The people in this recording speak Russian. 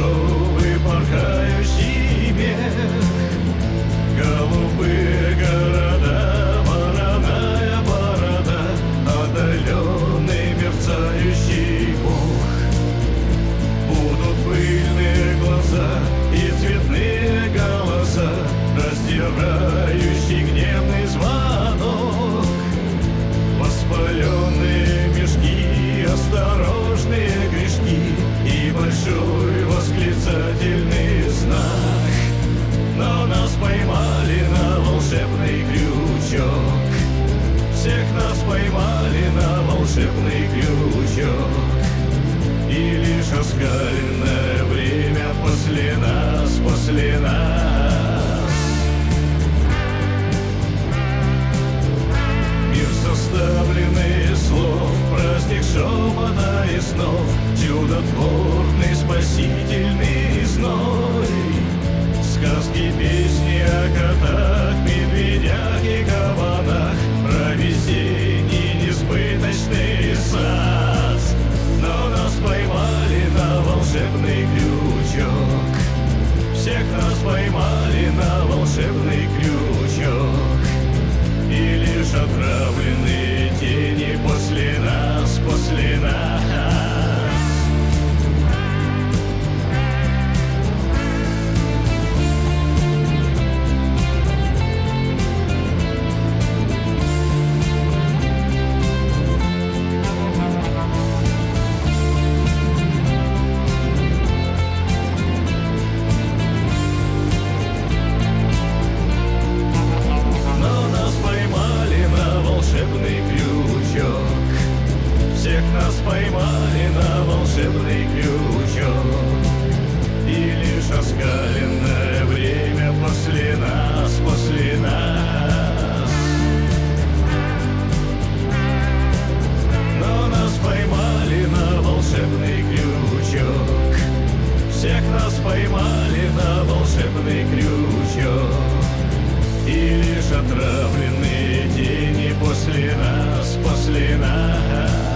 дешевый порхающий мех. Голубые города, вороная борода, отдаленный мерцающий бог. Будут пыльные глаза и цветные голоса, раздирающий гневный звонок. Воспаленные мешки, осторожные грешки и большой восклицательный знак. Но нас поймали на волшебный крючок. Всех нас поймали на волшебный крючок. И лишь оскаленное время после нас, после нас. Мир, составленный из слов, праздник шепота и снов, чудотворный спасительный зной. Сказки, песни о котах, медведях и кабанах, про весенний несбыточный сад. Но нас поймали на волшебный крючок. Всех нас поймали на волшебный крючок. И лишь отравленные тени после нас, после нас. Всех нас поймали на волшебный крючок. И лишь оскаленное время после нас, после нас. Но нас поймали на волшебный крючок. Всех нас поймали на волшебный крючок. И лишь отравленные тени после нас, после нас.